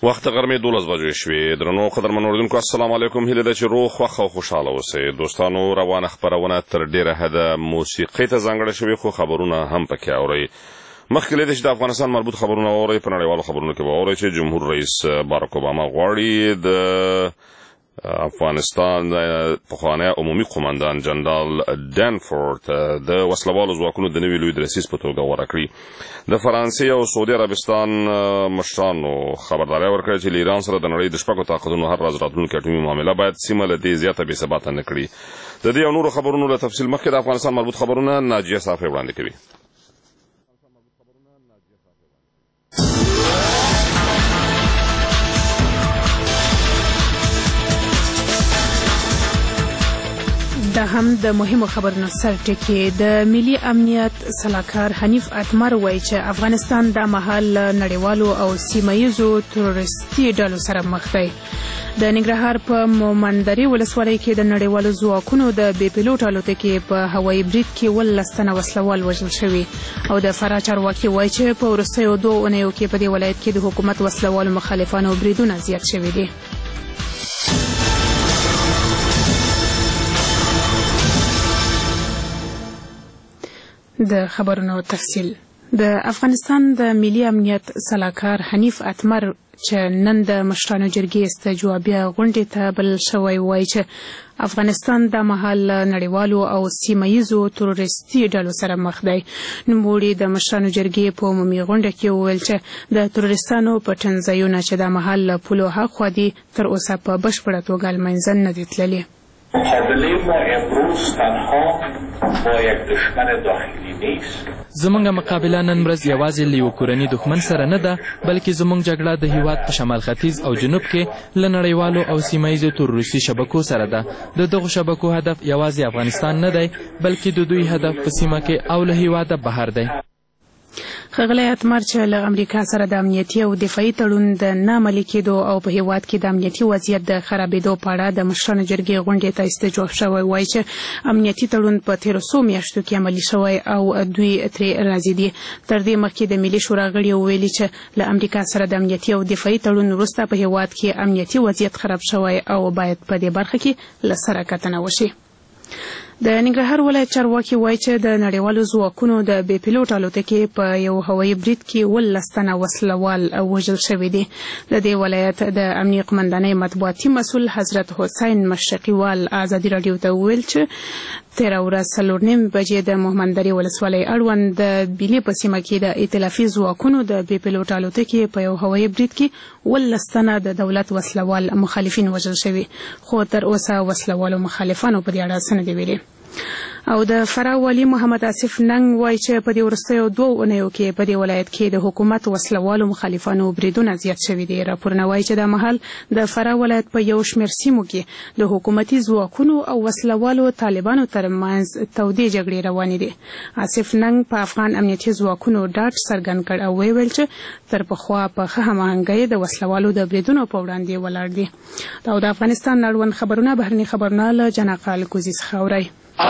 وخت غرمې 12 بجې شوې. درنو قدرمنو اوریدونکو السلام علیکم. هیله ده چې روغ خوښ او خوشحاله اوسئ. دوستانو روانه خپرونه تر ډیره حده موسیقۍ ته ځانګړې شوې، خو خبرونه هم پکې اورئ. مخکې له دې چې د افغانستان مربوط خبرونه واورئ، په نړیوالو خبرونو کې به واورئ چې جمهور رئیس باراک اوباما غواړي د افغانستان پخوانی عمومي قومندان جنرال ډانفورد د وسلوالو ځواکونو د نوي لوی درسیز په توګه غوره کړي. د فرانسې او سعودي عربستان مشرانو خبرداری ورکړه چې له ایران سره د نړۍ د شپږو طاقتونو هر راز راتلونکې اټومي معامله باید سیمه له دې زیاته بې ثباته نه کړي. د دې او نورو خبرونو له تفصیل مخکې د افغانستان مربوط خبرونه ناجیه صافی وړاندې کوي. دا هم د مهمو خبرونو سرټکی. د ملي امنیت سلاکار حنیف اتمر وایي چې افغانستان د مهال نړیوالو او سیمایزو تروریستي ډلو سره مخ دی. د ننګرهار په مومندرې ولسوالۍ کې د نړیوالو ځواکونو د بې پیلوټ الوتکې په هوایي برید کې 12 تنه وسلوال وژل شوي او د فراه چارواکي وایي چې په وروستیو 2 اونیو کې په دې ولایت کې د حکومت وسلوالو مخالفانو بریدونه زیات شوي دي. د خبرونو تفصیل. د افغانستان د ملي امنیت سلاکار حنیف اتمر چې نن د مشرانو جرګې استجوابیه غونډې ته بلل شوی وایي چې افغانستان د مهال نړیوالو او سیمایزو تروریستي ډلو سره مخ دی. نوموړي د مشرانو جرګې په عمومي غونډه کې وویل چې د تروریستانو پټنځایونه چې د مهال له پولو هاخوا دي تر اوسه په بشپړه توګه له منځه نه دي تللي. مقابله ما امروز تنها با یک دشمن داخلی نیست. زمونږ مقابله نن ورځ یوازې له یو کورني دښمن سره نه ده، بلکې زمونږ جګړه د هیواد په شمال ختیځ او جنوب کې له نړیوالو او سیمایزو تروریستي شبکو سره ده. د دغو شبکو هدف یوازې افغانستان نه دی، بلکې د دوی هدف په سیمه کې او له هیواده بهر دی. ښاغلی اتمر چې له امریکا سره د امنیتي او دفاعي تړون د نه عملي کېدو او په هیواد کې د امنیتي وضعیت د خرابېدو په اړه د مشرانو جرګې غونډې ته استجواب شوی وایي چې امنیتي تړون په تېرو څو میاشتو کې عملي شوی او دوی ترې راضي دي. تر دې مخکې د ملي شورا غړي وویلي چې له امریکا سره د امنیتي او دفاعي تړون وروسته په هیواد کې امنیتي وضعیت خراب شوی او باید په دې برخه کې له سره کتنه وشي. د ننګرهار ولایت چارواکي وایي چې د نړیوالو ځواکونو د بې پیلوټ الوتکې په یو هوایي برید کې 12 تنه وسلوال وژل شوي دي. د دې ولایت د امنیه قمندانۍ مطبوعاتي مسؤل حضرت حسین مشرقیوال ازادي راډیو ته وویل چې 13 ورځ 4:30 بجې د مومندرې ولسوالۍ اړوند د بیلې په سیمه کې د ائتلافي ځواکونو د بې پیلوټ الوتکې په یو هوایي برید کې 12 تنه د دولت وسلوال مخالفین وژل شوي، خو تر اوسه وسلوالو مخالفانو په دې اړه څه نه دي ویلي. او د فراه والي محمد آصف ننګ وایي چې په دې وروستیو 2 اونیو کې په دې ولایت کې د حکومت وسلوالو مخالفانو بریدونه زیات شوي دي. راپورونه وایي چې د مهال د فراه ولایت په یو شمېر سیمو کې د حکومتي ځواکونو او وسلوالو طالبانو ترمنځ تودې جګړې روانې دي. آصف ننګ په افغان امنیتي ځواکونو ډاډ څرګند کړ او ویل چې تر پخوا په ښه هماهنګۍ د وسلوالو د بریدونو په وړاندې ولاړ دي. او د افغانستان اړوند خبرونه بهرني خبرونه له جناقه الکوزي څخه اورئ.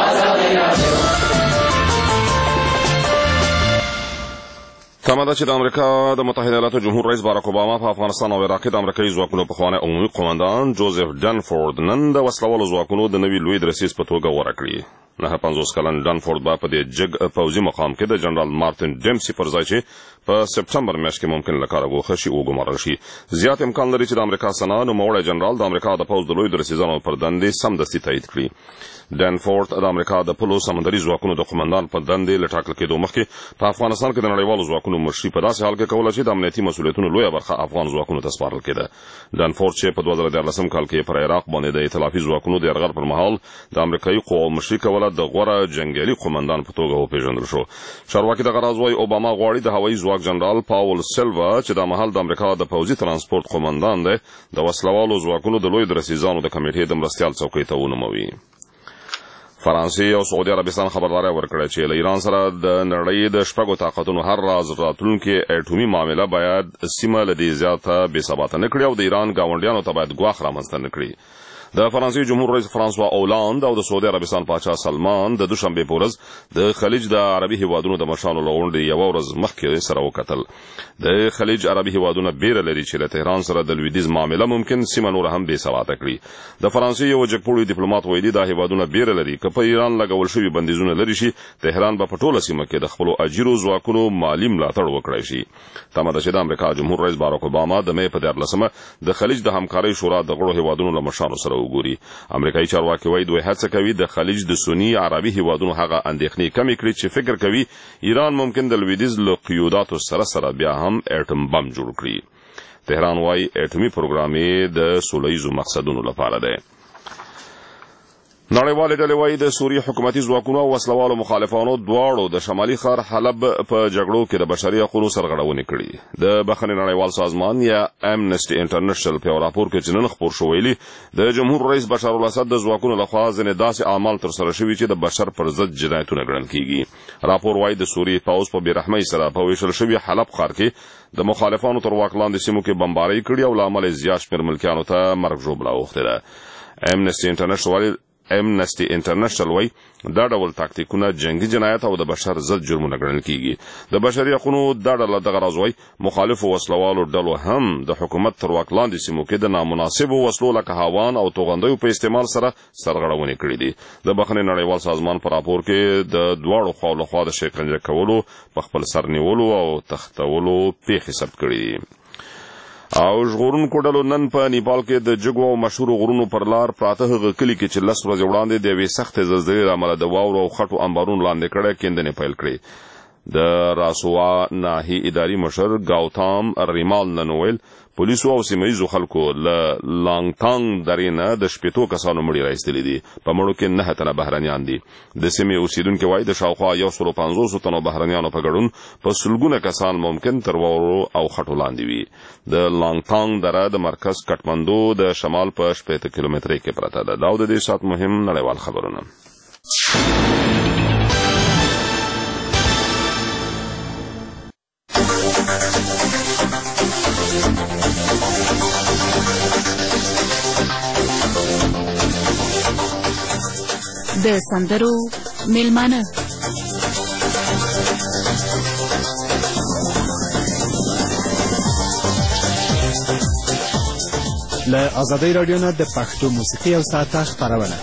تمه ده چې د امریکا د متحده ایالاتو جمهور رئیس باراک اوباما په افغانستان او عراق کې د امریکایي ځواکونو پخوانی عمومي قومندان جوزف ډانفورد نن د وسلوالو ځواکونو د نوي لوی درسیز په توګه غوره کړي. 50 کلن ډانفورد به په دې جګ پوځي مقام کې د جنرال مارټن ډیمسي پر ځای چې په سپټمبر میاشت کې ممکن له کاره ګوښه شي وګمارل شي. زیات امکان لري چې د امریکا سنا نوموړی جنرال د امریکا د پوځ د لوی درسیزانو پر دندې سمدستي تایید کړي. ډانفورد د امریکا د پولو سمندري ځواکونو د قومندان په دندې له ټاکل کېدو مخکې په افغانستان کې د نړیوالو ځواکونو مشري په داسې حال کې کوله چې د امنیتي مسؤلیتونو لویه برخه افغان ځواکونو ته سپارل کېده. ډانفورد چې په 2014 کال کې پر عراق باندې د ائتلافي ځواکونو د یرغل پر مهال د امریکایي قواو مشري کوله د غوره جنګیالي قومندان په توګه وپېژندل شو. چارواکي دغه راز وایي اوباما غواړي د هوایي ځواک جنرال پاول سیلوا چې د مهال د امریکا د پوځي ترانسپورت قومندان دی د وسلوالو ځواکونو د لوی درسیزانو د کمیټې د مرستیال څوکۍ ته ونوموي. فرانسې او سعودي عربستان خبرداری ورکړه چې له ایران سره د نړۍ د شپږو طاقتونو هر راز راتلونکي اټومي معامله باید سیمه له دې زیاته بې ثباته نه کړي او د ایران ګاونډیانو ته باید ګواښ رامنځته نه کړي. د فرانسې جمهور رئیس فرانسوا اولاند او د سعودي عربستان پاچا سلمان د دوشنبه په ورځ د خلیج د عربي هیوادونو د مشرانو له غونډې یوه ورځ مخکې سره وکتل. د خلیج عربي هیوادونه بیره لري چې له تهران سره د لویدیځ معامله ممکن سیمه نور هم بې ثباته کړي. د فرانسې یو جګپوړی ډیپلوماټ ویلي دا هیوادونه بیره لري که په ایران لګول شوي بندیزونه لري شي تهران به په ټوله سیمه کې د خپلو اجیرو ځواکونو مالي ملاتړ وکړی شي. تمه ده چې د امریکا جمهور رئیس باراک اوباما د مې په 14 د خلیج د همکارۍ شورا د غړو هیوادونو له مشرانو سره وګوري. امریکایي چارواکي وایي دوی هڅه کوي د خلیج د سنی عربي هیوادونو هغه اندېښنې کمې کړي چې فکر کوي ایران ممکن د لویدیځ له قیوداتو سره بیا هم اټم بم جوړ کړي. تهران وایي اټومي پروګرام یې د سوله ییزو مقصدونو لپاره دی. نړیوالې ډلې وایي د سوریې حکومتي ځواکونو او وسلوالو مخالفانو دواړو د شمالي ښار حلب په جګړو کې د بشري حقونو سرغړونې کړي. د بخښنې نړیوال سازمان یا امنسټي انټرنیشنل په یو راپور کې چې نن خپور شو ویلي د جمهور رئیس بشار الاسد د ځواکونو لخوا ځینې داسې اعمال ترسره شوي چې د بشر پر ضد جنایتونه ګڼل کیږي. راپور وایي د سوریې پوځ په بېرحمۍ سره په ویشل شوي حلب ښار کې د مخالفانو تر واک لاندې سیمو کې بمبارۍ کړي او له امله یې زیات شمېر ملکیانو ته مرګ ژوبله اوښتې ده. امنسټي انټرنیشنل وایي دا ډول تاکتیکونه جنگي جنایت او د بشر ضد جرمونه ګڼل کیږي. د بشري حقونو دا ډله دغه راز وایي مخالفو وسلوالو ډلو هم د حکومت تر واک لاندې سیمو کې د نامناسبو وسلو لکه هاوان او توغندیو په استعمال سره سرغړونې کړي دي. د بخښنې نړیوال سازمان په راپور کې د دواړو خواو لخوا د شکنجه کولو په خپل سر نیولو او تختولو پیښې ثبت کړي دي. او ژغورونکو ډلو نن په نیپال کې د جګو او مشهورو غرونو پر لار پراته هغه کلي کې چې 10 ورځې وړاندې د یوې سختې زلزلې له امله د واورو او خټو انبارونو لاندې کړی کیندنې پیل کړې. د راسوا ناحي اداري مشر ګاوتام ریمال نن ویل پولیسو او سیمه ییزو خلکو له لانګتانګ درې نه د 80 کسانو مړي راایستلي دي. په مړو کې 9 تنه بهرنیان دي. د سیمې اوسیدونکي وایي د شاوخوا 150 تنو بهرنیانو په ګډون په سلګونه کسان ممکن تر واورو او خټو لاندې وي. د لانګتانګ دره د مرکز کټمندو د شمال په 80 کیلومترۍ کې پرته ده. دا د دې سات مهم نړیوال خبرونه. د سندرو میلمانه له ازادۍ راډیو نه د پښتو موسیقي او ساعته خپرونه.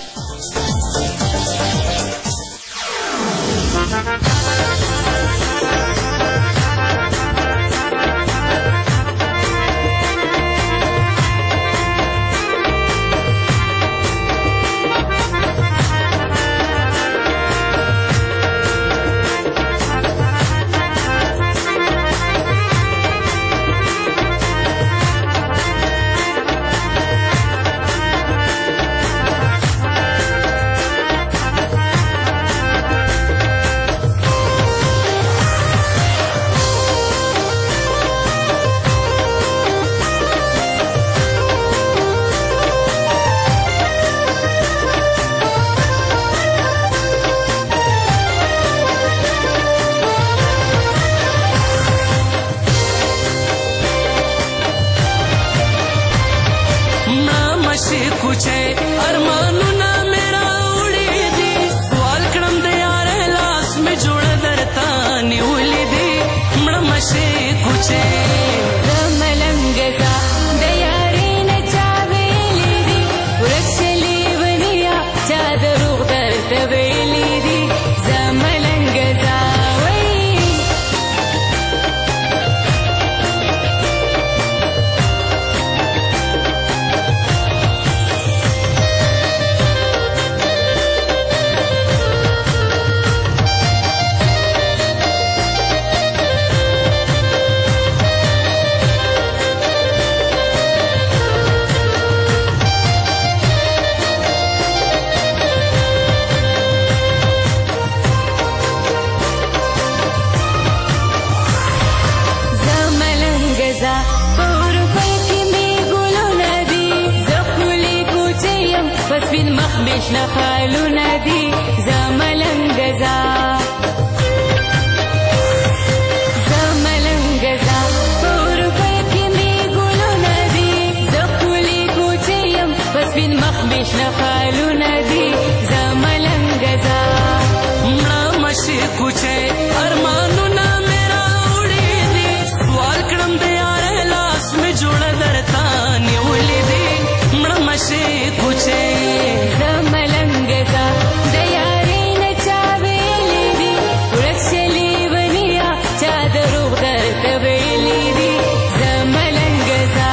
شنه خالونه دي زملنګ ځه مړه مشي کوچې ارمانونه مې راوړي دي سوال کړم د یار لاس مې جوړه درته نیولې دي مړه مشي کوچې زملنګ ځه د یارې نه چا ویلې دي ورک شلي ونیا چا دروغ درته ویلې دي زملنګ ځه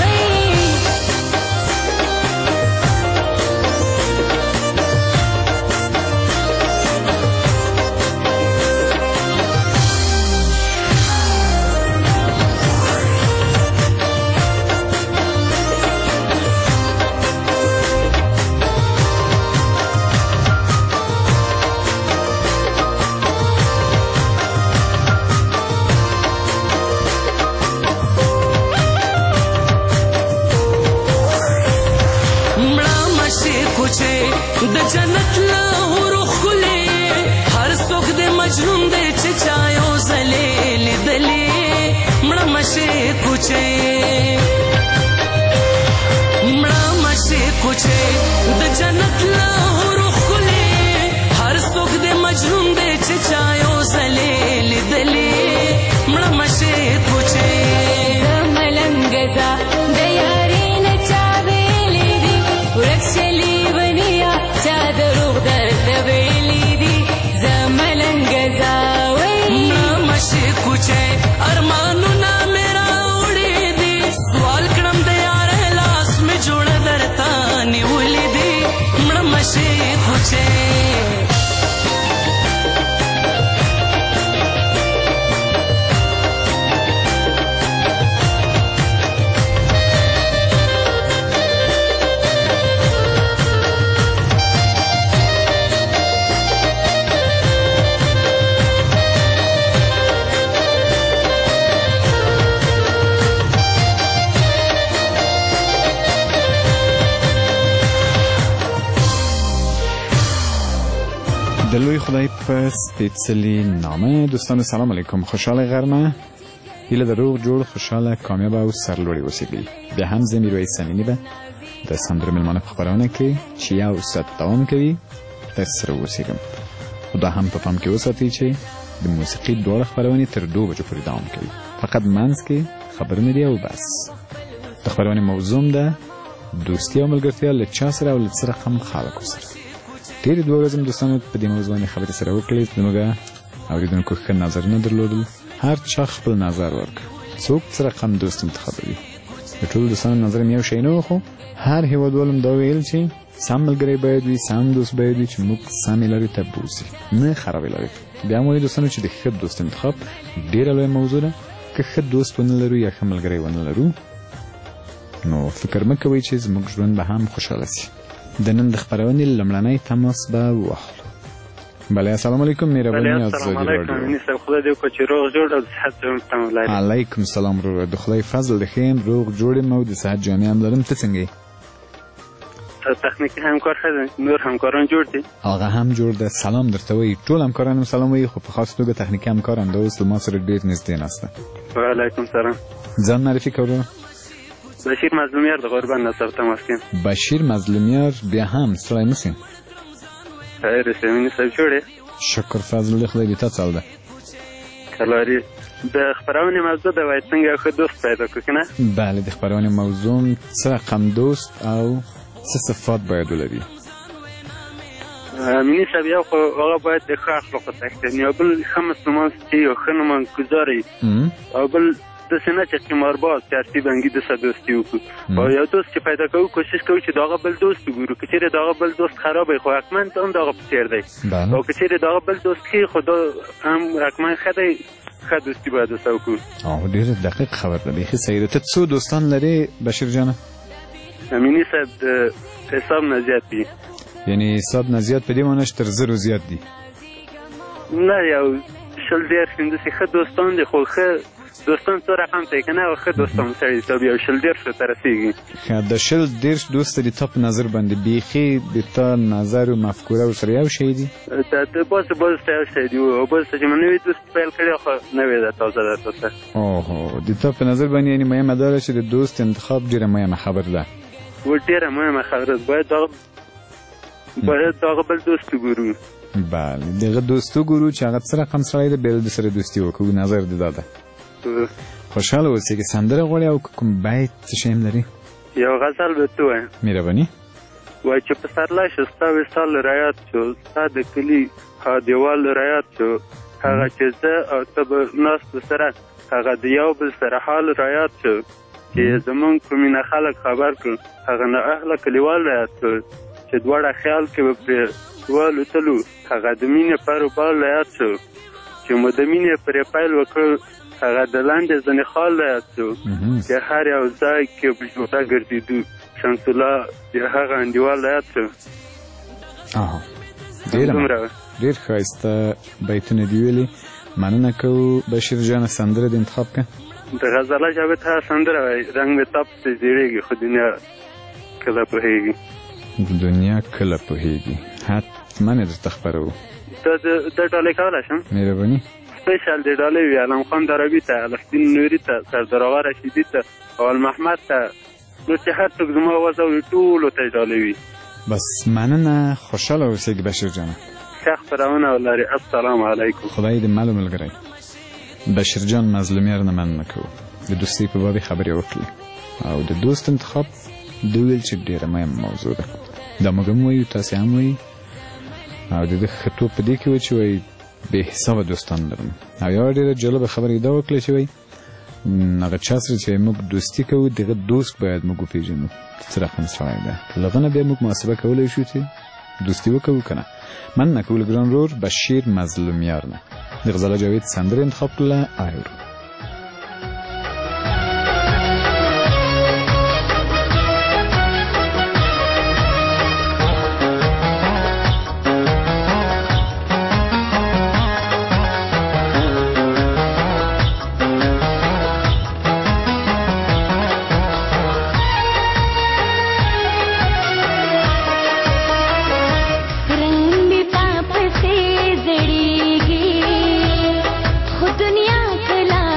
د جنت لورو خلې هر څوک د مجنون دی چې چا یو ځلې لیدلې مړه مشې کوچې مړه مشې کوچې د جنت لورو خلې هر څوک د مجنون دی چې چا یو ځلې لیدلې مړه مشې کوچې زملنګ ځه د یارې نه چا ویلې دي ورک شلي ونیا چا دروغ درته ویلې دي زملنګ ځه مړه مشې کوچې ارمانونه مې راوړي دي سوال کړم د یار لاس مې جوړه درته نیولې دي مړه مشې کوچې د لوی خدای په سپېڅلي نامه دوستانو سلام علیکم خوشحاله غرمه هیله د روغ جوړ خوشحاله کامیاب او سرلوړي اوسېږئ بیا هم زه میرویس امیني به د سندرو مېلمانه په خپرونه کې چې یو ساعت دوام کوي درسره اوسېږم خو دا هم په پام کې وساتئ چې د موسیقي دواړه خپرونې تر 2 بجو پورې دوام کوي فقط منځ کې خبرونه دي او بس د خپرونې موضوع ده دوستي او ملګرتیا له چا سره او له څه رقم خلکو سره تیرې 2 ورځې دوستانو په دې موضوع باندې خبرې سره وکړې زموږ اورېدونکو ښه نظرونه درلودل هر چا خپل نظر ورکړ څوک څه رقم دوست انتخابوي د ټولو دوستانو نظر هم یو شی نه و خو هر هېوادوال هم دا ویل چې سم ملګری باید وي سم دوست باید وي چې موږ سمې لارې ته بوځي نه خرابې لارې بیا هم وایي دوستانو چې د ښه دوست انتخاب ډېره لویه موضوع ده که ښه دوست ونه لرو یا ښه ملګری ونه لرو نو فکر مه کوئ چې زموږ ژوند به هم خوشحاله شي د نن د خپرونې لومړنی تماس به واخلو بله السلام علیکم مهرباني السلام علیکم نیسم خدای دې وکړي چې روغ جوړ او د صحت جامې هم ولرئ علیکم السلام وروره د خدای فضل د ښه یم روغ جوړ یم او د صحت جامې هم لرم ته څنګه یې تخنیکي همکار ښه دی نور همکاران جوړ دي هغه هم جوړ ده سلام درته وایي ټول همکاران هم سلام وایي خو په خاص توګه تخنیکي همکار همدا اوس له ما سره ډېر نږدې ناسته وعلیکم سلام ځان معرفي کړه وروره بشیر مظلومیار د غربان نصر تماس کیم بشیر مظلومیار بیا هم ستړی مه سې خیر سمینی صاحب جوړې شکر فضل خدای دې تا څال ده کلاري د خپرونې موضوع د باید څنګه یو ښه دوست پیدا کړو که نه بله د خپرونې موضوع څه رقم دوست او څه صفات باید ولري مینی صاحب یو خو هغه باید د ښه اخلاقو څښتن وي او بل ښه مسلمان چې یو ښه نمانګذار وي او بل داسې نه چې قمارباز چرسي بنګي دسه دوستي وکړو او یو دوست چې پیدا کوو کوشش کوو چې د هغه بل دوست وګورو که چېرې د هغه بل دوست خراب وي خو حتما هم د هغه په څېر دی او که چېرې د هغه بل دوست ښه خو دا هم حتما ښه دی ښه دوستي باید ورسره وکړو ډېر دقیق خبر ده بیخي صحیح ده ته څو دوستان لرې بشیر جانه میني صاحب د حساب نه زیات دي یعنې حساب نه زیات په دې معنی چې تر 0 زیات دي نه یو 20 داسې ښه دوستان دي خو ښه دوستان څو رقم ته که نه او ښه دوستان سړی حساب یو 20 ته رسېږي د 20 دوست د تا په نظر باندې بیخي د تا نظر او مفکوره ورسره یو شی دي د بعض ته یو شی دي او بعض ته چې مې نوي دوست پیل کړی خو نوی ده تازه ده اوهو د تا په نظر باندې یعنې مهمه دا ده چې د دوست انتخاب ډېره مهمه خبر ده و ډېره مهمه خبره باید دغه بل دوست وګورو. بله دغه دوست وګورو چې هغه څه رقم سړی دی بیا د سره دوستي وکړو. نظر دې دا ده. خوشحاله اوسې که سندره غواړې او کوم بیت څه شی هم لري؟ یو غزل به ته وایم. مهرباني. وایي چې پسرلی شو ستا وصال رایاد شو، ستا د کلي ها دیوال رایاد شو، هغه چې زه او ته به ناست سره هغه د یو بل سره حال رایاد شو، چې زمونږ په مینه خلک خبر کړو هغه نه اهله کلیوال رایاد شو، چې دواړه خیال کې به پرې والوتلو هغه د مینې پر بال رایاد شو، چې مو د مینې پرې پیل وکړو هغه د لاندې ځنې خال رایاد شو، چې هر یو ځای کې به جوړه ګرځېدو شمس الله د هغه انډیوال رایاد شو. ډېر ښایسته بیتونه دي ویلي. مننه کوو. بشیر جانه سندره د انتخاب که؟ د غزاله جاوید هغه سندره وایي رنګ مې تاپ پسې زیړېږي خو دنیا کله پوهېږي. دنیا کله پوهېږي حتما یې درته خپروو. دا ډالۍ کولی شم؟ مهرباني. سپیشل د ډالۍ وي علم خان درابي ته، الفدین نوري ته، سردار آغا رشیدي ته، اول محمد ته، نو چې هر څوک زما آواز اوري ټولو ته ډالۍ وي. بس مننه. خوشحاله اوسېږي بشیر جانه. ښه خپرونه ولري. السلام علیکم. خدای دې مل ملګری. بشیر جان مظلومیار نه مننه کوو. د دوستۍ په باب خبرې وکړې او د دوست انتخاب د ویل چې ډېره مهمه موضوع ده. دا موږ هم وایو تاسې هم وایي او د ده ښه توب په دې کې و چې وایي بې حسابه دوستان لرم. او یوه ډېره جالبه خبره دا وکړه چې وایي هغه چا سره چې موږ دوستي کوو دغه دوست باید موږ وپېژنو څه رقم سړی ده. له هغه نه بیا موږ محاسبه کولی شو چې دوستي وکړو که نه. مننه کوو له ګران ورور بشیر مظلومیار نه. د غزاله جاوید سندره انتخاب کړله آیور. दुनिया कला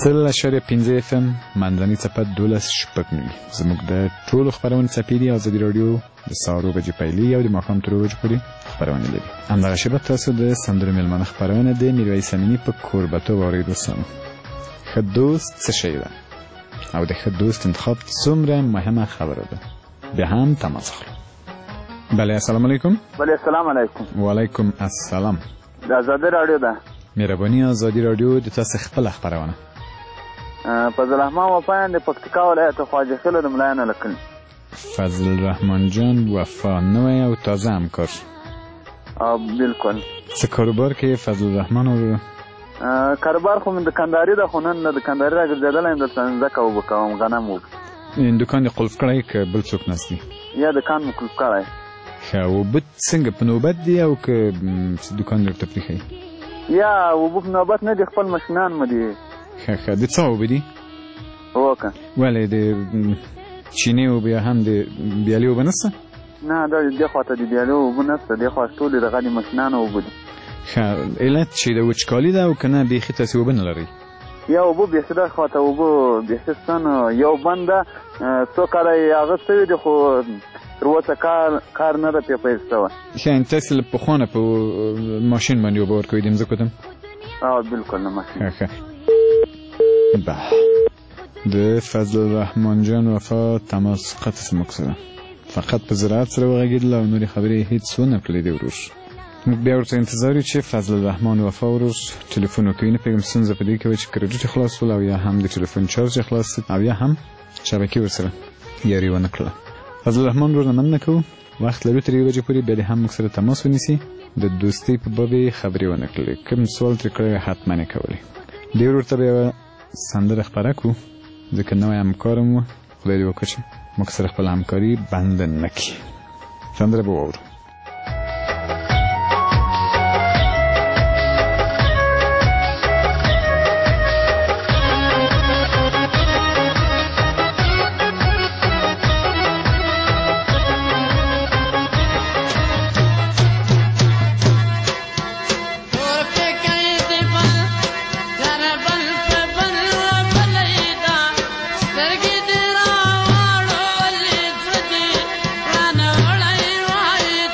100.5 FM منځنۍ څپه 12.9 زموږ د ټولو خپرونې څپې دي. ازادي راډیو د سهار 9 بجې پیلي او د ماښام تر 9 بجې پورې خپرونې لري. همدغه شیبه تاسو د سندرو میلمانه خپرونه د میرویس امیني په کوربتوب اورئ دوستانو. ښه دوست څه شی ده او د ښه دوست انتخاب څومره مهمه خبره ده. بیا هم تماس اخلو. بله السلام علیکم. بله السلام علیکم. وعلیکم السلام. د ازادي راډیو ده. مهرباني ازادي راډیو د تاسو خپل خبرونه. فضل الرحمن وفا د پکتیکا ولایت خواجه خیل د ملایانه لکن. فضل الرحمن جان وفا نوی او تازه همکار. بالکل. څه کاروبار کې فضل الرحمن او کاروبار خو من دکانداري ده، خو نن د دکانداري راګرځېدلی یم، دلته ځمکه اوبه کوم، غنم اوبه. دکان دې قلف کړی که بل څوک ناست دي؟ یا دکان مو قلف کړی. ښه اوبه څنګه په نوبت دي او که دکان درته پرېښی؟ یا اوبه په نوبت نه دي، خپل ماشینان مو دي. ښه د څه اوبه دي؟ هو که ولې د چینې اوبه یا هم د بیالې اوبه نشته؟ نه دا دې خواته د بیالې اوبه نشته، دې خوا ټولې دغه د ماشینانو اوبه دي. ښه علت چې د وچکالي ده او که نه بیخي تاسې اوبه نه لرئ؟ یا اوبه بیخي دغه خواته اوبه بیخي شته نه، یو بند ده څو کاله یې هغه شوي دي، خو تر اوسه کار نه ده پرې پیل شوی. ښه تاسې له پخوا په ماشین باندې اوبه ورکوئ د مځکو ته؟ بالکل نه ماشین. ښه به د فضل الرحمن جان وفا تماس قطع زموږ سره فقط په زراعت سره وغږېدل او نورې خبرې هېڅ ونه کړلې د وروش. موږ بیا ورته انتظار یو چې فضل الرحمن وفا وروش ټلیفون وکوي. نه پوهېږم ستونزه په دې کې وه چې کریډټ یې خلاص ول او یا هم د ټلیفون چارج یې خلاص او یا هم شبکې ورسره یاري ونه کړله. فضل الرحمن ورونه مننه کوو، وخت لرو تر 1 بجې پورې بیا دې هم موږ سره تماس ونیسي. د دوستۍ په باب یې خبرې ونه کړلې، کوم سوال ترې کړی حتما یې کولی. دې ورته به یوه سندره خپره کړو ځکه نوی همکار م و، خدای دې وکړي چې موږ سره خپل همکاري بنده نه کړي. سندره به واورو. سترګې دې راوړلې زړه دې رانه وړی وایي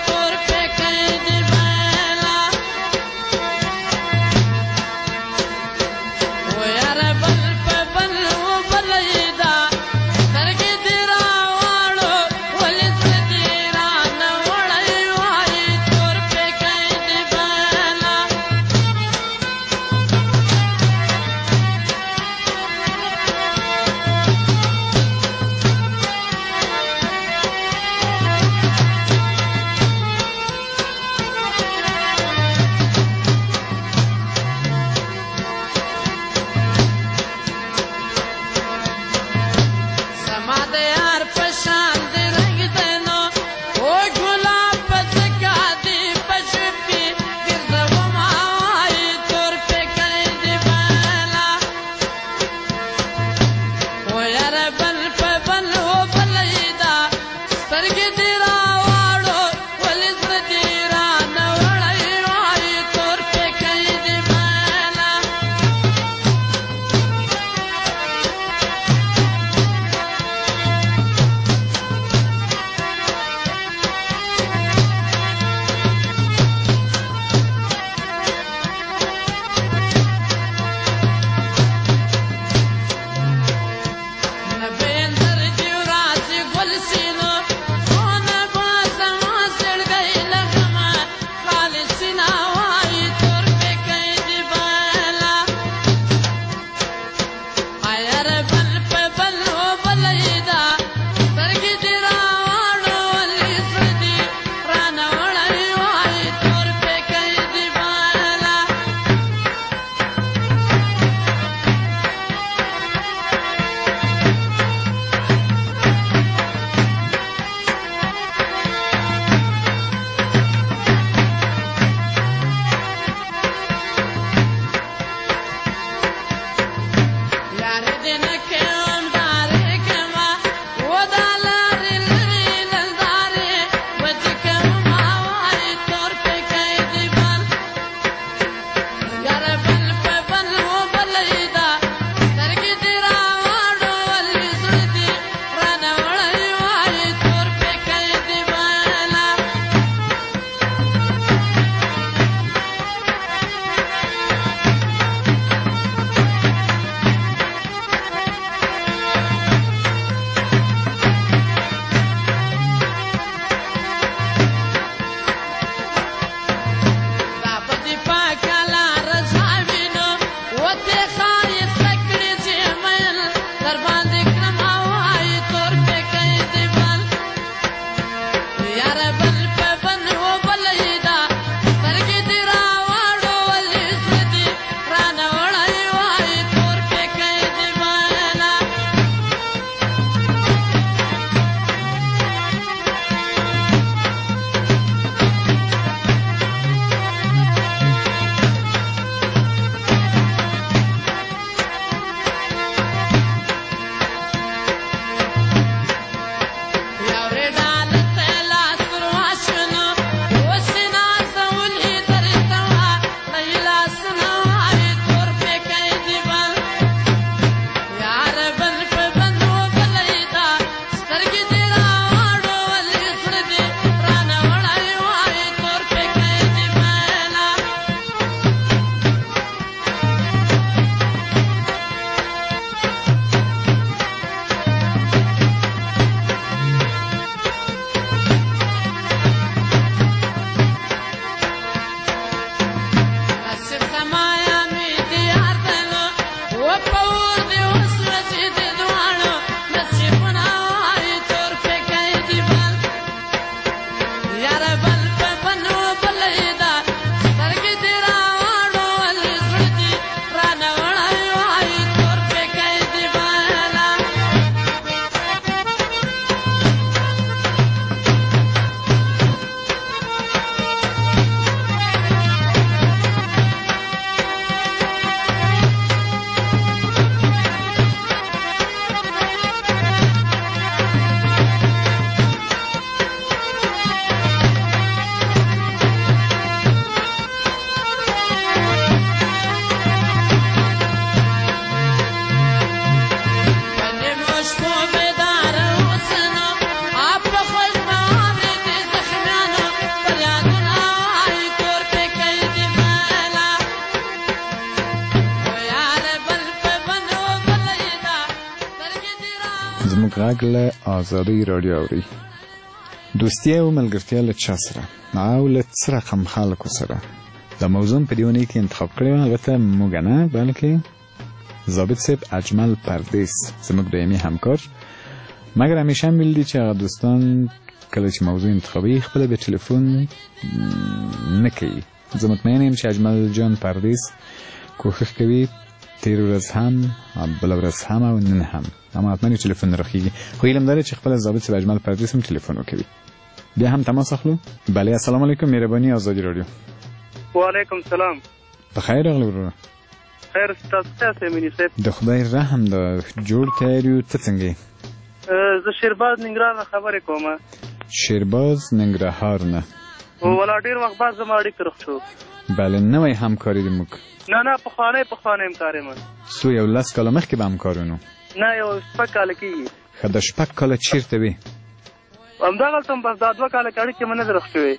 زموږ غږ له آزادۍ راډیو اوري. دوستي او ملګرتیا له چا سره او له څه رقم خلکو سره؟ دا موضوع په دې اونۍ کې انتخاب کړی وه، البته موږ نه بلکې ضابط صاحب اجمل پردیس زموږ دایمي همکار. مګر همیشه هم ویل دي چې هغه دوستان کله چې موضوع انتخابي خپله به تلیفون نه کوي. زه مطمئن یم چې اجمل جان پردیس کوښښ کوي تیر ورځ هم بله ورځ هم او نن هم، اما حتما یې تلیفون نه راخیږي، خو علم داره چې خپل ضابط صاحب اجمل پردیس هم تلیفون وکوي. بیا هم تماس اخلو. بله السلام علیکم، مهرباني آزادي راډیو. وعلیکم سلام. بخیر راغلی وروره. خیر ستاسو څه مینی صاحب؟ د خدای رحم ده، جوړ تیار یو. ته څنګه یې؟ زه شیرباز ننګرهار نه خبرې کوم. شیرباز ننګرهار نه. ولا ډېر وخت بعد زما اړیکه روغ شو. بله نوی همکاري دې موږ؟ نه پخوانی همکار یم. څو یو 10 کاله مخکې به همکار ونو؟ نه یو 6 کاله کېږي. ښه د 6 کاله چېرته وې؟ همدغلته م بس دا 2 کاله کې اړیکې مې نه دي روغ شوې.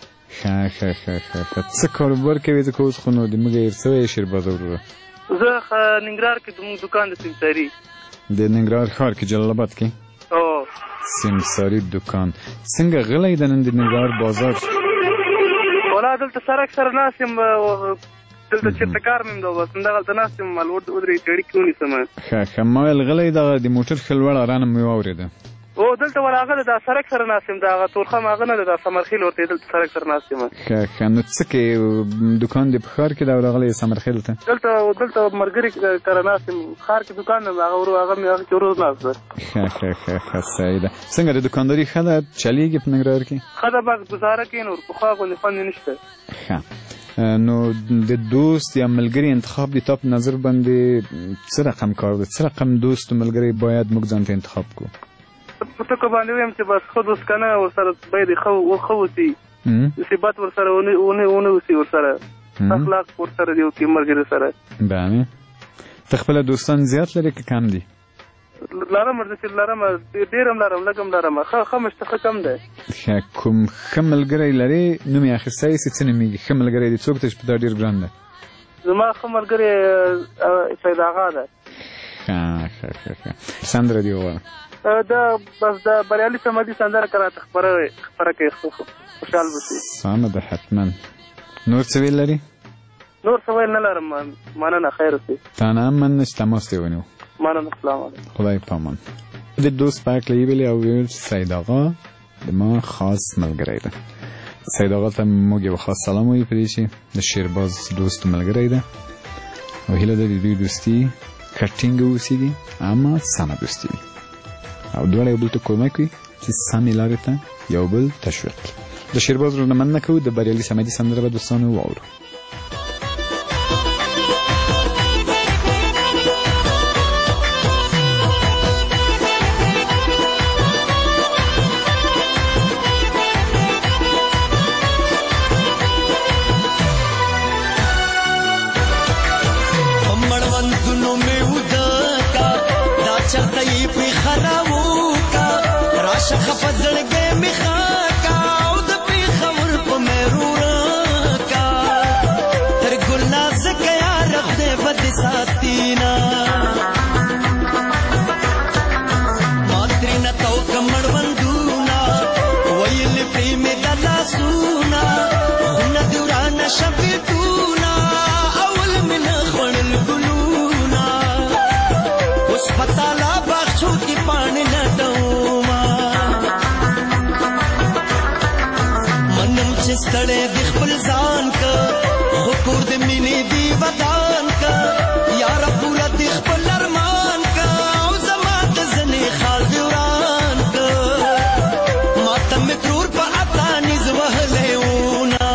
ښه څه کاروبار کوې؟ ځکه اوس خو نو د موږ هېر څه وې شیرباز وروره؟ زه ننګرهار کې زموږ دوکان د سیمساري. د ننګرهار ښار کې جلال آباد کې؟ او سیمساري دوکان. څنګه غلی د نن د ننګرهار بازار؟ ولا دلته سړک سره ناست یم، دلته چېرته کار مې ده، بس همدغلته ناست یم، مال ودرېږي چې اړیکې ونیسم. ښه ما ویل غلی دغه د موټر ښه لوړ ارانه مې واورېده. او دلته ورغله دا سړک سره ناست یم، دا تورخم هغه نه ده، دا سمرخیل ورته دلته سړک سره ناست یم. ښه نو څه کې دوکان دې په ښار کې ده او راغلی سمرخیل ته؟ دلته ملګري کره ناست یم، ښار کې دوکان نه ده، هغه مې هغه کې ورو ناست ده. ښه صحیح ده. څنګه د دوکانداري ښه ده؟ چلیږي په ننګرهار کې؟ ښه ده، بس ګزاره کوي، نور پخوا غوندې خوند یې نشته. ښه نو د دوست یا ملګري انتخاب د تا په نظر باندې څه رقم کار ده؟ څه رقم دوست و ملګری باید موږ ځان ته انتخاب کړو؟ په ټکو باندې ویم چې بس ښه دوست که نه ورسره باید ښه اوسي، صفت ورسره ونه اوسي، ورسره اخلاق ورسره دې وکړي ملګري سره. بله ته خپله دوستان زیات لرې که کم دي؟ لرم ډېر هم لرم، لږ هم لرم، ښه مشته ښه کم دی. کوم ښه ملګری لرې نوم یې اخیستی سي؟ څه نومېږي ښه ملګری دې څوک ته چې په دا ډېر ګران دی؟ زما ښه ملګری سید آغا ده. ښه سندره دې ووایه. بس د بریالي صمدي سندره که راته خپره کوي خوشحال به شي. سمه ده حتما. نور څه ویل لري؟ نور څه ویل نه لرم، مننه، خیر اوسئ. تا نه هم مننه چې تماس دې ونیو. مننه، السلام علیکم. خدای پامان. د دوست په هکله یې ویلې او ویل چې سید آغا د ما خاص ملګری ده. سید آغا ته موږ یو خاص سلام وایو په دې چې د شیرباز دوست ملګری ده او هیله ده د دوی دوستي ښه ټینګه اوسېږي اما سمه دوستي وي او دواړه یو بل ته کومک وي چې سمې لارې ته یو بل تشویق کړي. د شیرباز ورونه مننه کوو. د بریالي صمدي سندره به دوستانو واورو. خفت زړګی مې خاکا او د پېښور په مېرونه کا تر ګلناز ځکه یار خدای به دې ساتينا ما ترېنه توکه مړوندونه ویل پرې مې د لاسونه خونه دې ورانه شپېټونه اول مې نه خوړل ګلونه اوس په تالا باغچو کې پاڼې لټومه ستړی د خپل ځان که خو کور د مینې دی ودان که یاره پوره د خپل ارمان که او زما د ځنې خال دې وران که ما ته مې ترور په اتانیز وهلی وونه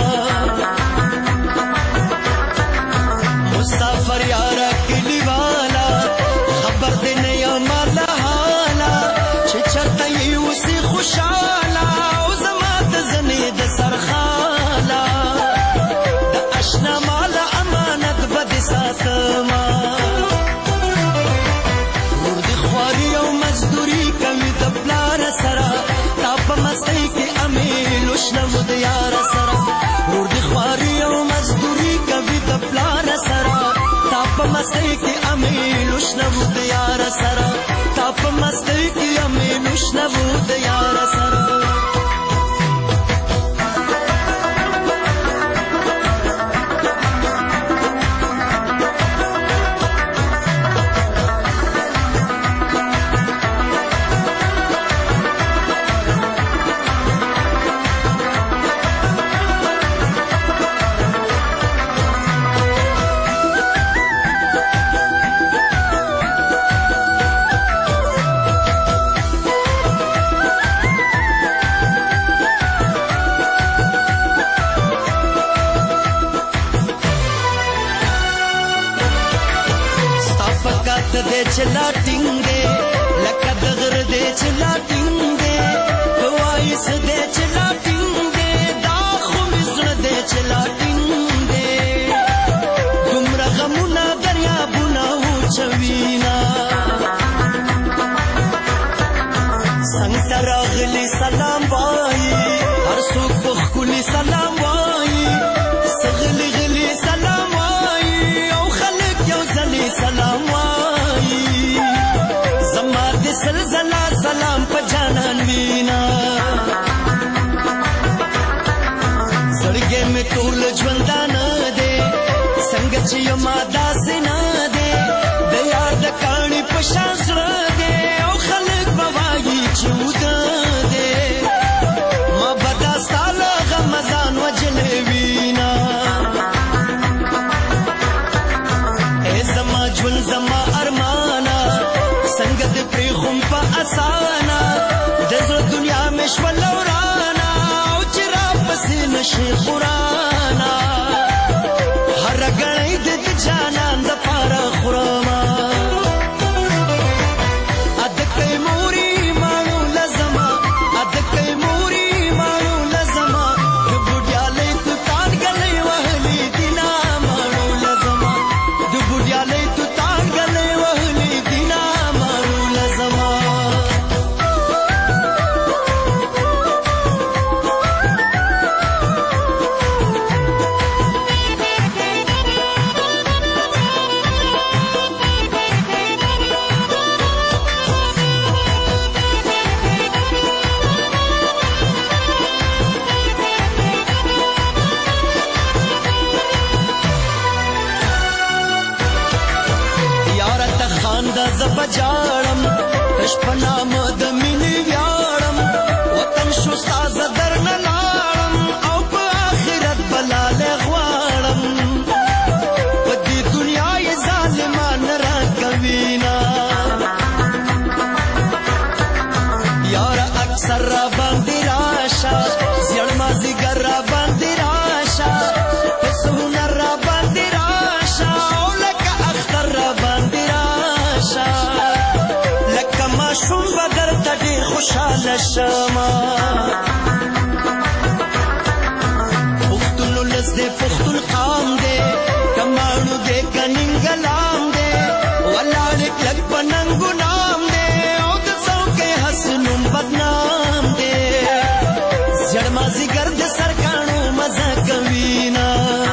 مسافر یاره کلیواله خبر دې نه یمه له حاله چې چېرته یې اوسې خوشحاله او زما د ځنې د سرخان مستی کې امیل وشنو د یار سره تا تاپ مستی کی امینوش نبود یار سر दे चला टिंगे लका दगर दे चला टिंगे हवाइस दे चला टिंगे दाखो मिज़्र दे चला टिंगे गुमराह मुना दरिया बुना हो चवीना संगता रागली सलाम बाई हर सुख बखुली सलाम बाई सगली गली सलाम बाई औ खलक यो जली सलाम सलसला सलाम पजानन वीना सड़गे में तूल ज्वंदा न दे संगच यो मादा से न दे दयार द कानी पशास न दे ओ खलक बवाई चूद दे मा बदा साल रमजान वजले वीना ए जमा ज्वन जमा अरमाना संगत प्रेखुम पा असाना दज़र दुनिया में श्वलौराना उचरा पसीन शे खुराना हर गणई दिद जानान द पारा खुरामा अदकई मोरी मानू लजमा अदकई मोरी मानू लजमा दुबुडियाले तू तान गले वहली दिना मानू लजमा दुबुडियाले तू तान गले वहली दिना زبجارم تشپنا مد مینی ویارم وطن شو ساز درن لارم او په آخرت بلال غوارم پدی دنیا ی ظالمان را کوینا یار اکثر را باندې راشا زړ ما زګر را باندې راشا پسونه را باندې راشا او لکه اختر را باندې لکه ما شوم بدر ته ډېر خوشاله شمه پښتون لس دی پښتون قام دی کماڼو دی که ننګلام دی ولاړ کلک په ننګو نام دی او د څوکۍ حسنوم بدنام دی زړ مازدیګر د سرکاڼو مزه کوینا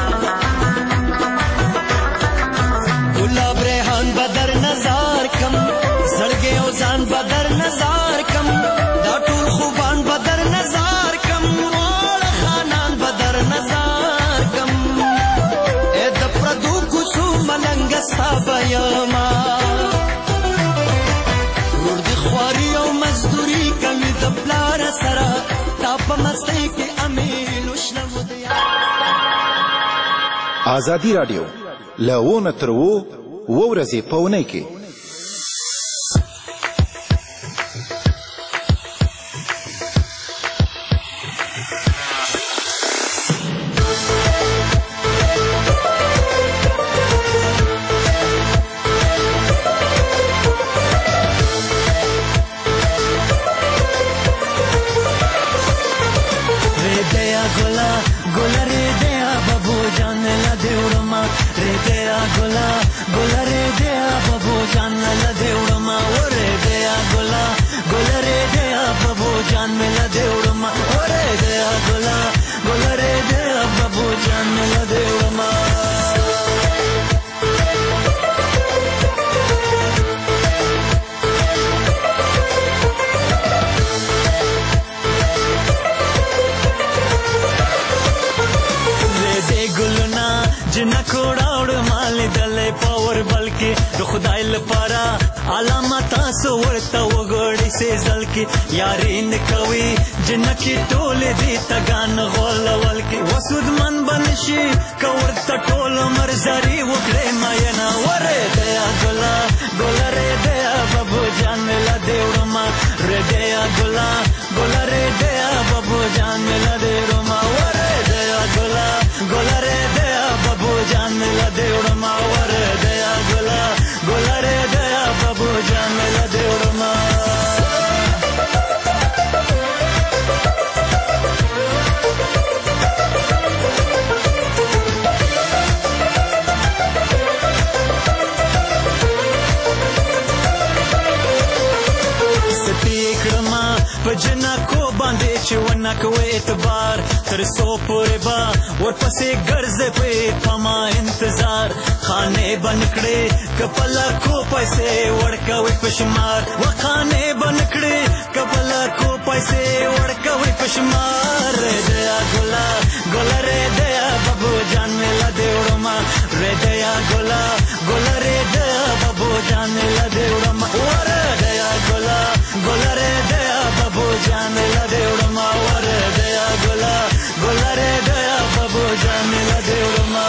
گلاب ریحان بدر نظار کم زړګي او ځان بدر نظار کم دا ټول خوبان بدر نظار کم وړ خانان بدر نظار کم اے د پردو کوڅو ملنګ صاحب یما ور دي خواري او مزدوري کوي د پلار سره تا په مستی کې امین وشلم دیا آزادی رادیو لونه تر وو ورځې په اونۍ کې د خدای لپاره علامه تاسو ورته وګورئ سېزل کې یاري نه کوي جنکې ټولې دې تګان غولول کې وسود من بنشي که ورته ټول عمر زاري وکړې مینه ورې دیا ګله ګله رې دیا بابو جان ملا دې وړما رې دیا ګله ګله رې دیا بابو جان ملا دې وړما ورې دیا ګله ګله رې دیا بابو جان ملا دې وړما ورې دیا ګله ګله رې دیا بابو جان ملا دې وړما پجنا کو باندې چې ونه کوي اعتبار تر سو پورې با ورپسې ګرځې په پما انتظار خانه بنکړې کپلا کو پیسې ورکوي پشمار وخانه بنکړې کپلا کو پیسې ورکوي پشمار دیا ګلا ګلا رې دیا بابو جان ملا دې وړما رې دیا ګلا ګلا رې دیا بابو جان ملا دې وړما ور دیا ګلا ګلا رې دیا بابو جان ملا دې وړما ور دیا ګلا ګلا رې دیا بابو جان ملا دې وړما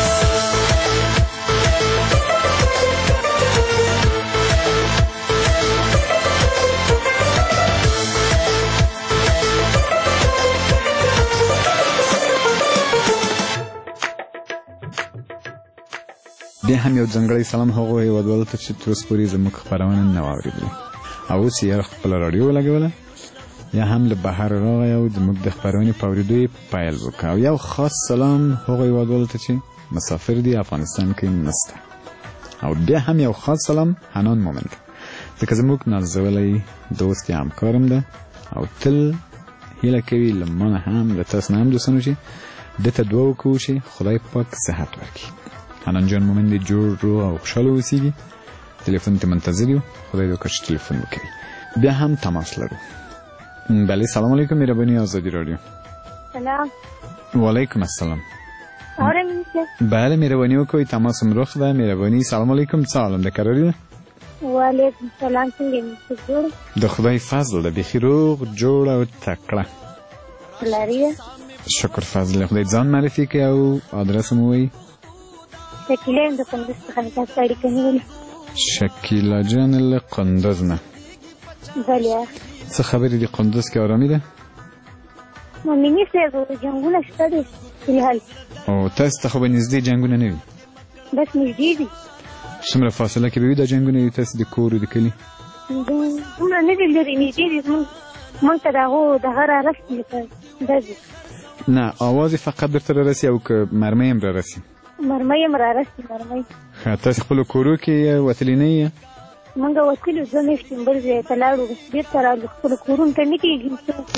بیا هم یو ځانګړی سلام هغو هیوادوالو ته چې تر اوسه پورې زموږ خپرونه نه واورېدلې او اوس یې خپله راډیو ولګوله یا هم له بهر راغی او زموږ د خپرونې په اورېدو یې پیل وکړه او یو خاص سلام هغو هیوادوالو ته چې مسافر دي افغانستان کې نسته او بیا هم یو خاص سلام حنان مومن ته ځکه زموږ نازولی دوست یا همکارم ده او تل هیله کوي له ما نه هم له تاسو نه هم دوستانو چې ده ته دعا وکړو چې خدای پاک صحت ورکړي حنان جان مومن دې جوړ روغ او خوشحاله اوسېږي تلیفون ته منتظر یو خدای دې وکړي چې تلیفون وکړي بیا هم تماس لرو بله سلام علیکم مهربانی آزادی رادیو سلام وعلیکم السلام آره میشه بله مهربانی وکړئ تماس رخ ده مهربانی سلام علیکم څه حالم ده کراری ده وعلیکم السلام څنګه یې جوړ د خدای فضل ده بیخي روغ جوړ او تکړه لري شکر فضل خدای ځان معرفي کړئ او ادرس مو وایي شکیله د کندوز څخه تاسو اړیکه نیولې شکیله جان له قندوز نه بله څه خبرې دي قندوز کې آرامي ده مینې صاحب جنګونه شته دي فلحال او تاسو ته خو به نږدې جنګونه نه وي بس نږدې دي څومره فاصله کې به وي دا جنګونه وي تاسو د کور د کلي دومره نه دي لرې نږدې دي موږ ته د هغو دغه رارسي داسې نه اواز یې فقط درته رارسي او که مرمۍ هم رارسي مرمۍ هم رارسي مرمۍ تاسو خپلو کورو کې وتلي نه یې موږ وتلو 2 میاشتې بل ځای ته لاړو بېرته رالو خپلو کورونو ته نه کېږي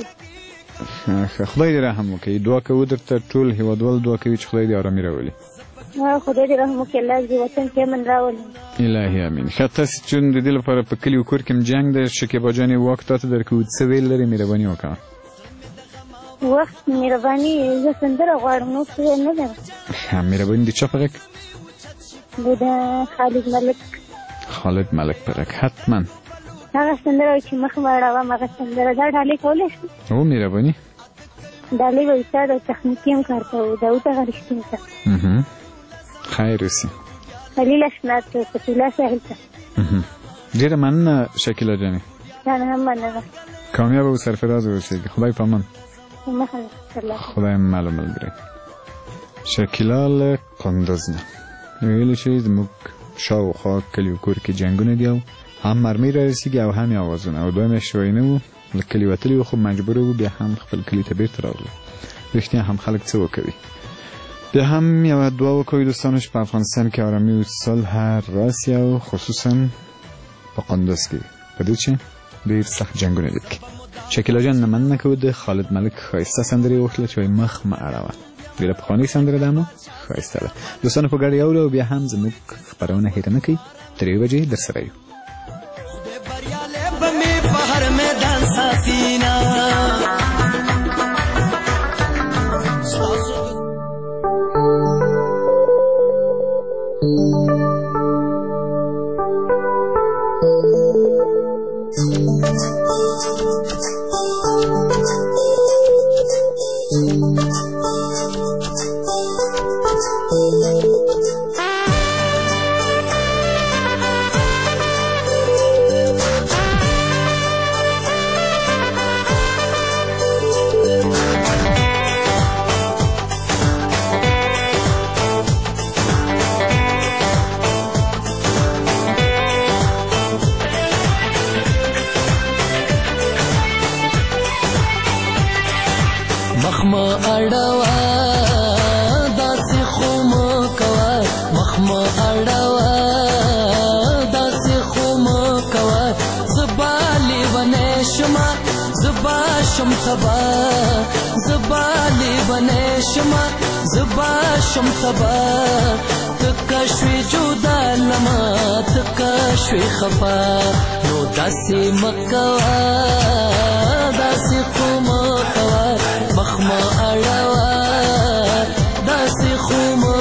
خدای دې رحم وکړي دعا کوو درته ټول هیوادوال دعا کوي چې خدای دې ارامي راولي خدای دې رحم وکړي الله دې وطن کې امن راولي الهي امین ښه تاسې چون د دې لپاره په کلي و کور کې هم جنګ دی شکیبا جانې واک تاته درکوو څه ویل لرې مهرباني وکړه وخت مهرباني زه سندره غواړم نور څه نه لرم مهرباني د چا په غږ د خالد ملک په غږ حتما هغه سندره چې مخ مې اړوم هغه سندره دا ډالۍ کولی شم هو مهرباني ډالۍ به وي د تخنیکي هم کار کوو داود هغه رښتین ته خیر اوسي خلیل اشنات فتوله ساحل ته ډېره مننه شکیله جانې تا نه هم مننه کامیاب او سرفراز اوسېږي خدای په امان خدای معلوم ملګری شکیله له قندوز نه ویلې چې زموږ شاوخوا کلي و کور کې جنګونه دي او هم مرمۍ رارسېږي او هم یې اوازونه او 2 میاشتې ویې نه وو له کلي وتلي وو خو مجبوره وو بیا هم خپل کلي ته بېرته راغلو رښتیا هم خلک څه وکوي بیا هم یوه دعا وکوئ دوستانو چې په افغانستان کې ارامي او صلح راسي او خصوصا په قندوز کې په دې چې ډېر سخت جنګونه دي شکیله جان نه مننه کوو د خالد ملک ښایسته سندرې یې وکړله چې وایي مخ مه اړوه ډېره پخوانۍ سندره ده مو ښایسته ده دوستانو په ګډه یې اورو او بیا هم زموږ خپرونه هېره نه کوي 3 بجې در سره یو اړوه داسې خو مه کوه زبا لیونی شمه زبا شم تبا زبا لیونی شمه زبا شم تبا تکه شوې جدا لمه تکه شوې خفا نو داسې مه کوه داسې خو مه کوه مخ مه اړوه داسې خو مه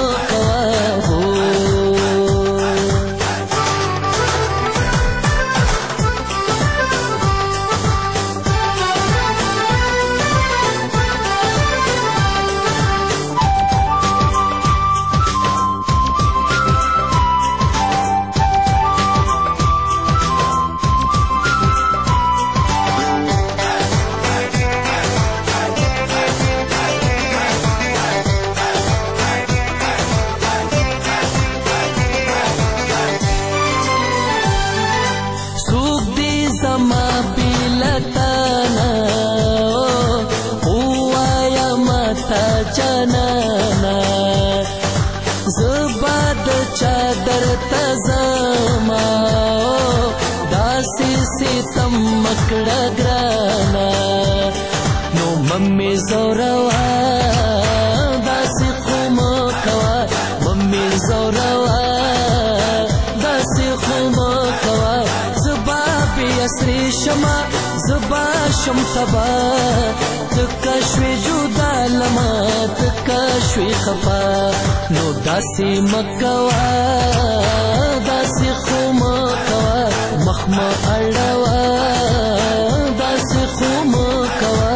چادر تزما داسې ستم مکړه ګرانا نو ممې زوروا داسې خو مه کوه ممې زوروا داسې خو مه کوه زبا بې اسرې شمه زبا شم تبا تکه شوې جدا لمه تکه شوې خفا نو داسې مه کوه داسې خو مه کوه مخ مه اړوه داسې خو مه کوه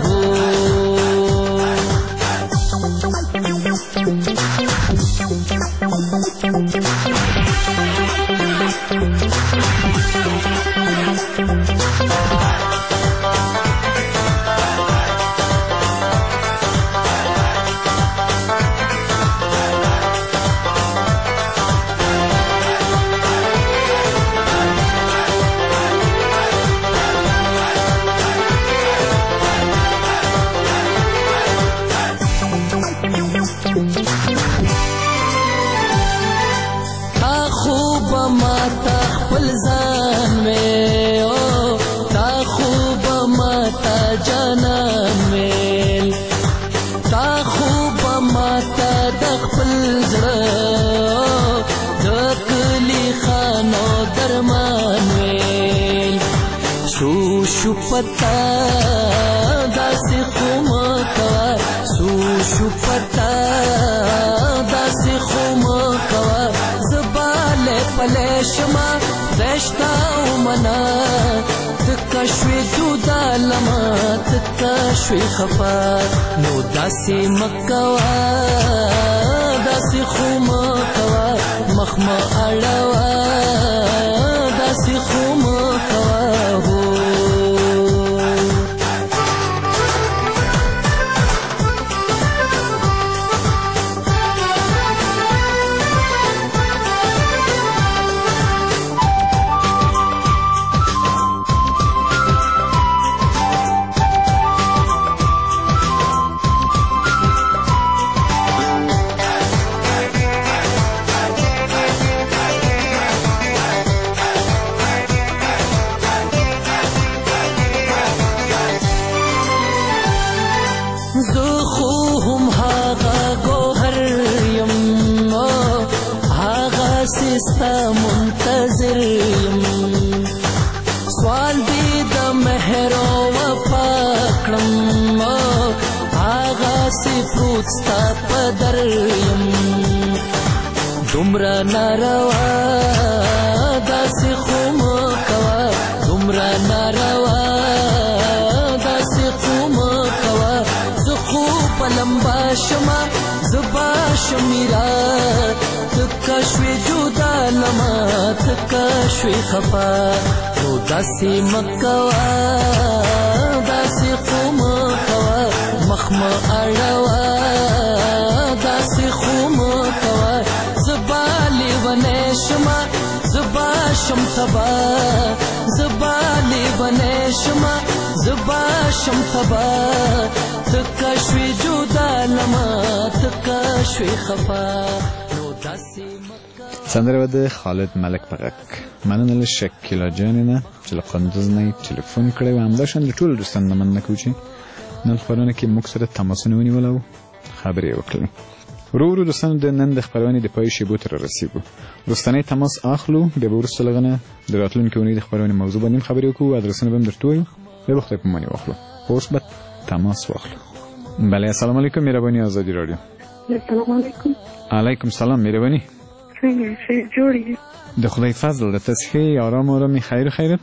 شو پتا داسې خو مه کوه شو پتا داسې خو مه کوه زبا لی پلی شمه دشتا ومنه تکه شوې جدا لمه تکه شوې خفا نو داسې مه کوه داسې خو مه کوه مخ مه اړوه داسې خو مه کوه ستا منتظر یم سوال دی د مهر او وفا کړم هغه سی پروت ستا په در یم دومره ناروا داسې خو مه کوه دومره ناروا داسې خو مه کوه زه خو په لمبا شمه زبا شمیرا تکه شوې جدا لمه تکه شوې خفا نو داسې مه کوه داسې خو مه کوه مخ مه اړوه داسې خو مه کوه زبا لیونی شمه زبا شم تبا زبا لیونی شمه زبا شم تبا تکه شوې جدا لمه تکه شوې خفا سندره د خالد ملک په غږ مننه له شکیلا جانې نه چې له قندوز نه ټلیفون کړی و. همداشان له ټولو دوستانو نه مننه کوو چې نن خپرونه کې موږ سره تماسونه ونیول او خبرې وکړلې. ورو ورو دوستانو د نن د خپرونې د پای شیبو ته رارسیږو. وروستنی تماس اخلو، بیا به وروسته له هغه نه د راتلونکې اونۍ د خپرونې موضوع باندې خبرې وکړو، ادرسونه به هم درته ووایو، بیا به خدای په امان واخلو. اوس به تماس واخلو. بله، السلام علیکم. مهرباني آزادي راډیو. السلام علیکم. علیکم سلام. مهرباني. څنګه ښه جوړ یې؟ د خدای فضل د تاسو ښې آرام آرامي خیر خیرت.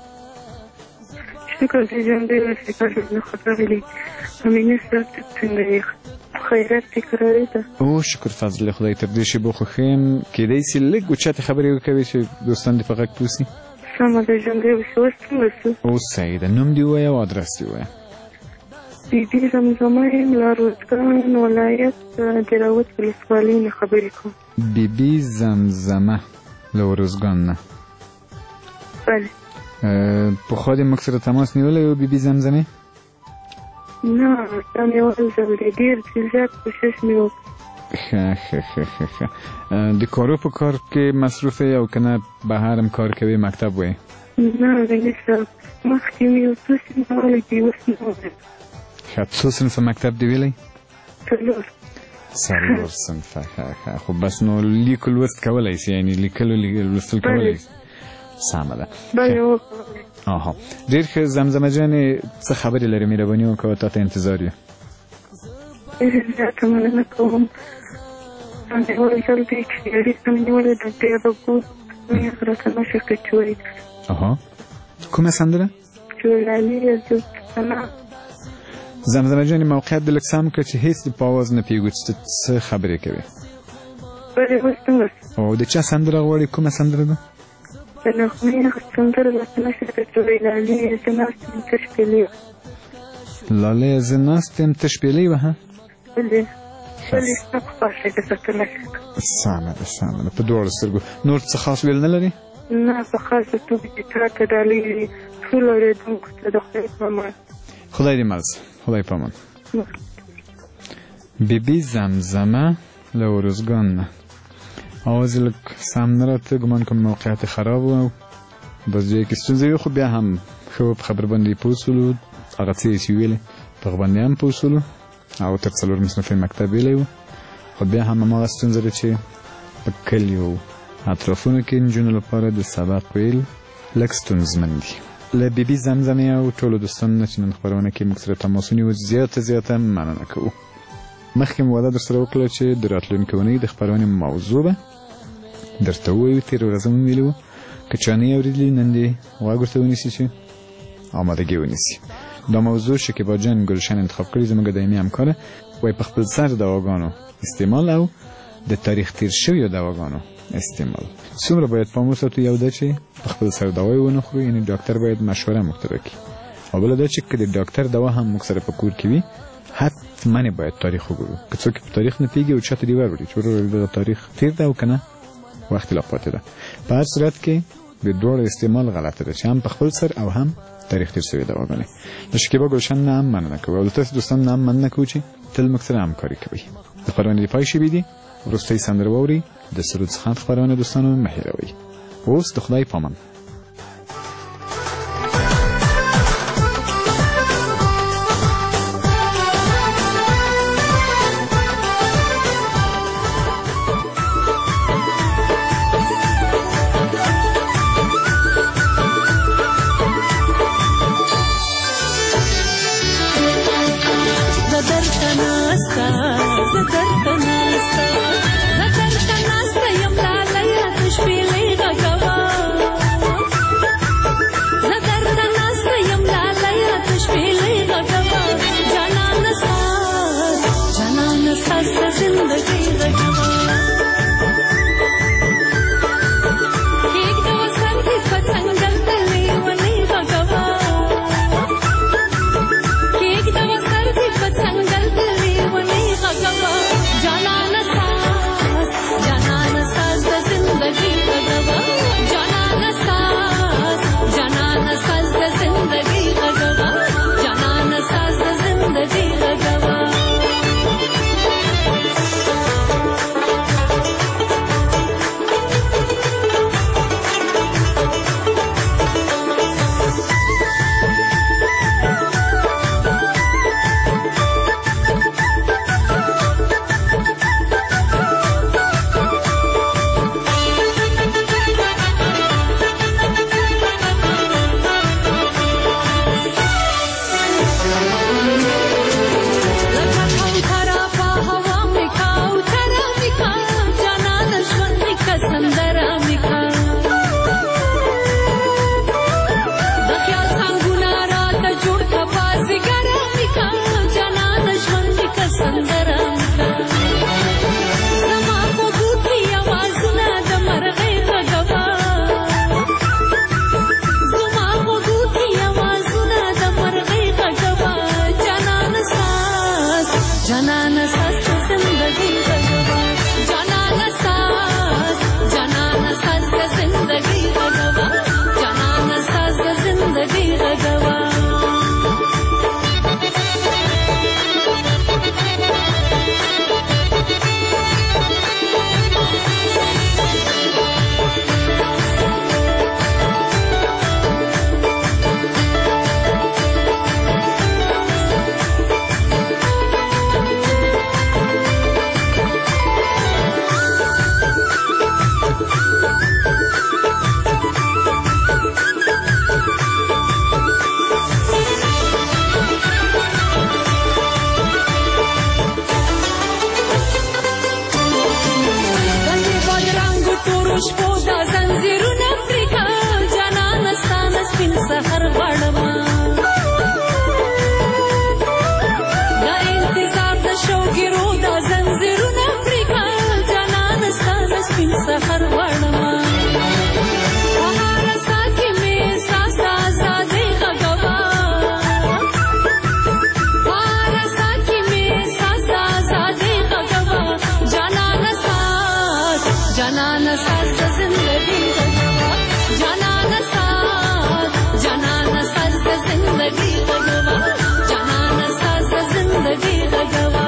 شکر دې جان دې وسې نه خبرې امینه ستاسو څنګه خیرت تکراری ده. او شکر فضل خدای تر دې شی بخو خیم کېدای سي لږ وچته خبرې وکوي چې دوستان دې په غږ پوسي. سمه ده جان دې وسې او سعید نوم دی وای او ادرس دی وای. بیبي زمزمه له روزګان ولایت دراوت ولسوالۍ نه خبرې کوم. بیبي زمزمه له روزګان نه. بله. په خو دې موږ سره تماس نیولی و بیبي زمزمه؟ نه، دا مې اول ځل دی، ډېر زیات کوشش مې وکړ. ښه د کارو په کار کې مصروفه یې او که نه بهر هم کار کوې مکتب وایې؟ نه رئیس صاحب، مخکې مې یو څه صنف ویلی چې اوس نه وایم. ښه، څو صنفه مکتب دې ویلی؟ څلور صنفه. ښه خو بس نو لیک لوست کولی سي، یعنې لیکل لوستل کولی سي. سمه ده. بله وکړئ. آها، ډېر ښه. زمزمه جانې څه خبرې لرې؟ مهرباني وکړه، تا ته انتظار یم. ډېره زیاته مننه کوم. همې اول ځل دی چې اړیکه مې نیولې ده، بیا به ګورو مې راته نشي کړی چې وایي. آها، کومه سندره؟ جوړالي زلفنا. زمزمه جانې موقعیت دې لږ سم کړه چې هېڅ دې په اواز نه پوهېږو چې څه خبرې کوې. بلې اوس څنګه؟ او د چا سندره غواړې؟ کومه سندره ده؟ د نغمې هغه سندره راته نشي کړی چې وایي لالې زه ناست یم ته شپېلې وه. لالې زه ناست یم ته شپېلې وه. بلې ستا په خوښه ده، زه ته نشي کړی. سمه ده. په دواړو سترګو. نور څه خاص ویل نه لرې؟ نه، په خاصه توګه چې تا ته ډالۍ ټولو اورېدونکو ته د خدای په امان. خدای دې مل شه. خدای په امان. بیبي زمزمه له ارزګان نه. آواز یې لږ سم نه راته، ګمان کوم موقعیت خراب و او بس ځای کې ستونزې وې، خو بیا هم ښه په خبر باندې پوه شولو. هغه څه یې چې ویلې په هغه باندې هم پوه شولو او تر څلورم صنف مکتب ویلی و، خو بیا هم هماغه ستونزه ده چې په کلیو اطرافونو کې نجونو لپاره د سبق ویل لږ ستونزمن دي. له بیبي زمزمې او ټولو دوستانو نه چې نن خپرونه کې موږ سره تماسونه و زیاته مننه کوو. مخکې مو واده در سره وکړه چې د راتلونکې اونۍ د خپرونې موضوع به درته ووایو. تېره ورځ هم ویلي وو که چا نه یې اورېدلي نن دې غوږ ورته ونیسي چې آمادګي ونیسي. دا موضوع شکیبا جان ګلشن انتخاب کړي، زموږ دایمي همکاره. وایي په خپل سر دواګانو استعمال او د تاریخ تیر شویو دواګانو استعمال. څومره باید پام وساتو؟ یو دا چې په خپل سر دوای ونه خورو، یعنې ډاکټر باید مشوره موږ ته وکړي. او بله دا چې که د ډاکټر دوا هم موږ سره په کور کې وي، حتما باید تاریخ وګورو. که څوک په تاریخ نه پوهېږي او چاته دې وروړي چې وروره دغه تاریخ تیر ده او که نه وخت لا پاتې ده. په هر صورت کې د دواړو استعمال غلطه ده چې هم په خپل سر او هم تاریخ تیر شوې دواګانې. د شکیبا ګلشن نه هم مننه کوو او د تاسو دوستانو نه هم مننه کوو چې تل موږ سره همکاري کوئ. د خپرونې د پای شیبې دي، وروستۍ سندره واورئ. د سرود څخه خپرونه دوستانو مه هېروئ. اوس د خدای په امان. زه درته ناسته یم لالیه ته شپېلۍ غږوه. साज द जिंदगी गवा जनान साज द जिंदगी गवा जनान साज द जिंदगी गवा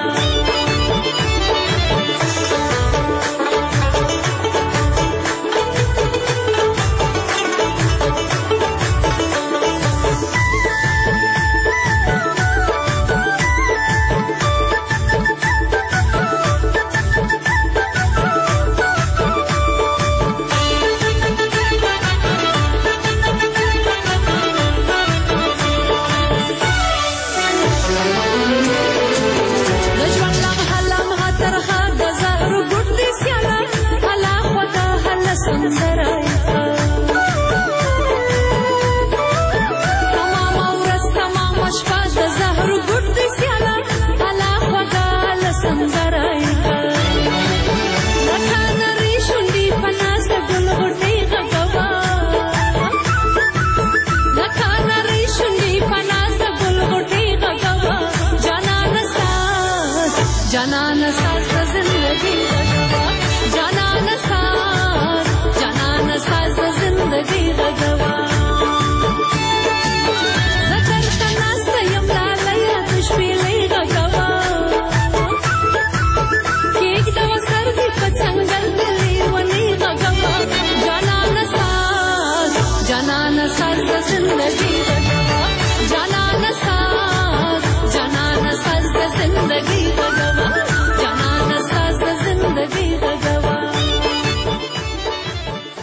سندره